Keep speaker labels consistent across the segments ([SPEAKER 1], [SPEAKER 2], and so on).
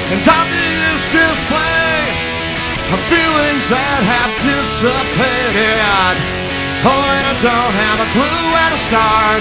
[SPEAKER 1] and obvious display of feelings that have dissipated. Oh, and I don't have a clue where to start.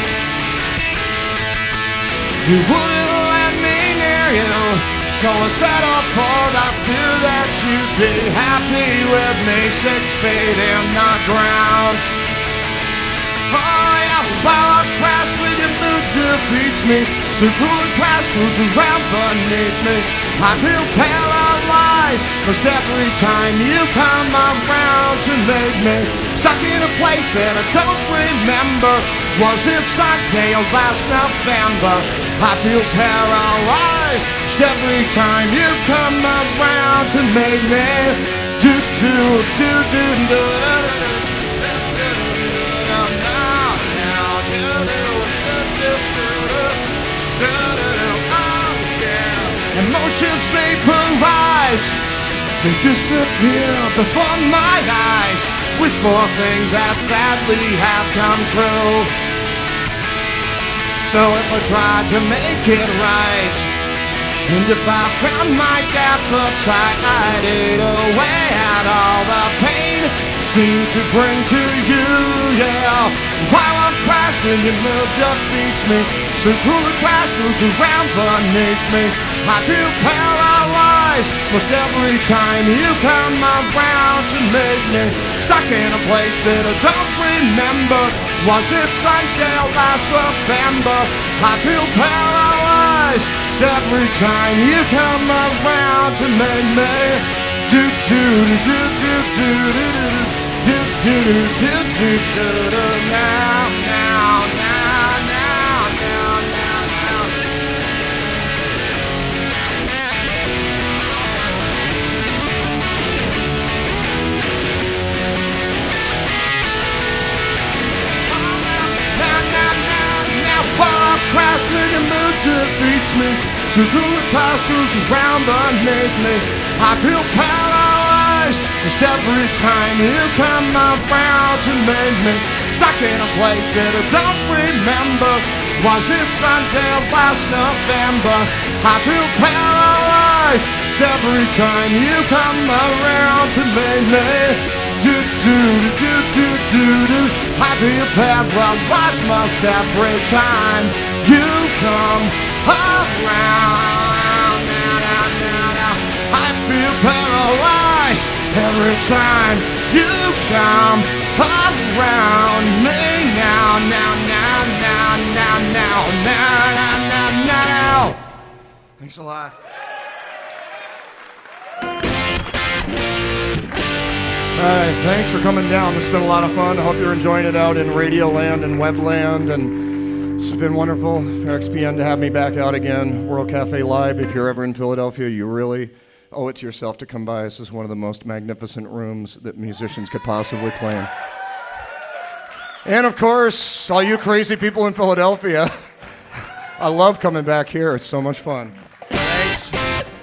[SPEAKER 1] You wouldn't let me near you, so I settled for the fear that you'd be happy with me 6 feet in the ground. Oh yeah, while I crash with your mood defeats me, circle and trash rolls around beneath me. I feel paralyzed most every time you come around to make me stuck in a place that I don't remember. Was it Sunday or last November? I feel paralyzed just every time you come around to make me do do do do do do. Emotions vaporize, they disappear before my eyes. Wish for things that sadly have come true. So if I tried to make it right, and if I found my appetite, I'd eat away at all the pain seemed to bring to you, yeah. While I'm crashing, your mood defeats me. Circle the trash rolls around beneath me. I feel paralyzed most every time you come around to make me stuck in a place that I don't remember. Was it Sunday or last November? I feel paralyzed just every time you come around to make me do do do do do do do do do do do do now now now now now now now. While crashing, your mood defeats me. Circle the trash rolls around beneath me. I feel paralyzed just every time you come around to make me stuck in a place that I don't remember. Was it Sunday or last November? I feel paralyzed just every time you come around to make me do do do do do do. I feel paralyzed most every time you come around. Now, now, now, now. I feel paralyzed every time you come around me. Now, now, now, now, now, now, now, now, now, now. Thanks a lot. Alright, thanks for coming down. This has been a lot of fun. I hope you're enjoying it out in Radioland and Webland, and it's been wonderful for XPN to have me back out again. World Cafe Live, if you're ever in Philadelphia, you really owe it to yourself to come by. This is one of the most magnificent rooms that musicians could possibly play in. And of course, all you crazy people in Philadelphia, I love coming back here. It's so much fun.